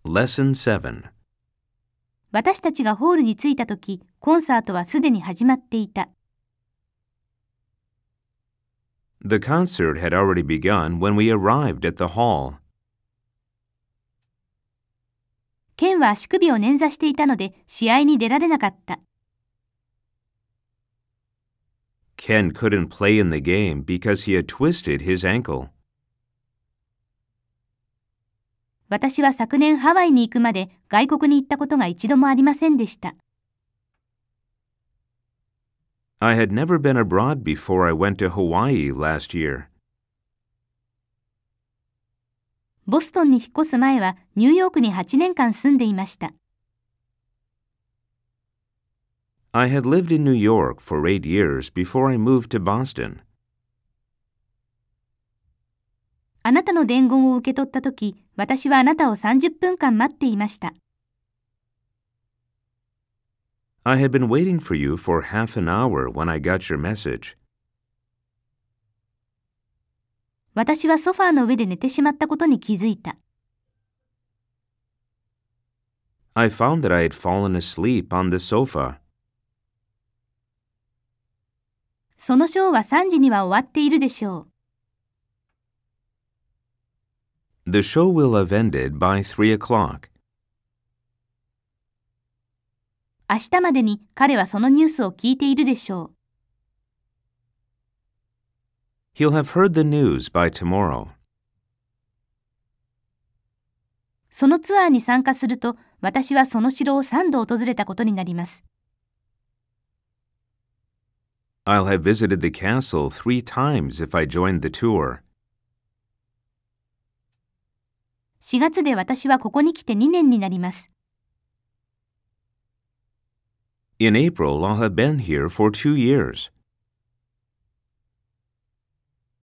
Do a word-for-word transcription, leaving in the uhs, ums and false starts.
Lesson seven. 私たちがホールに着いたとき、コンサートはすでに始まっていた。 The concert had already begun when we arrived at the hall. ケンは足首を捻挫していたので、試合に出られなかった。 Ken couldn't play in the game because he had twisted his ankle. 私は昨年ハワイに行くまで外国に行ったことが一度もありませんでした。 I had never been abroad before I went to Hawaii last year. ボストンに引っ越す前はニューヨークにはちねんかん住んでいました。 I had lived in New York for eight years before I moved to Boston. あなたの伝言を受け取ったとき、私はあなたをさんじゅっぷんかん待っていました。 I had been waiting for you for half an hour when I got your message. 私はソファーの上で寝てしまったことに気づいた。 I found that I had fallen asleep on the sofa. そのショーはさんじには終わっているでしょう。 The show will have ended by three o'clock. 明日までに彼はそのニュースを聞いているでしょう。 He'll have heard the news by tomorrow. そのツアーに参加すると、私はその城をさんど訪れたことになります。 I'll have visited the castle three times if I joined the tour. しがつで私はここに来てにねんになります。 In April, I'll have been here for two years.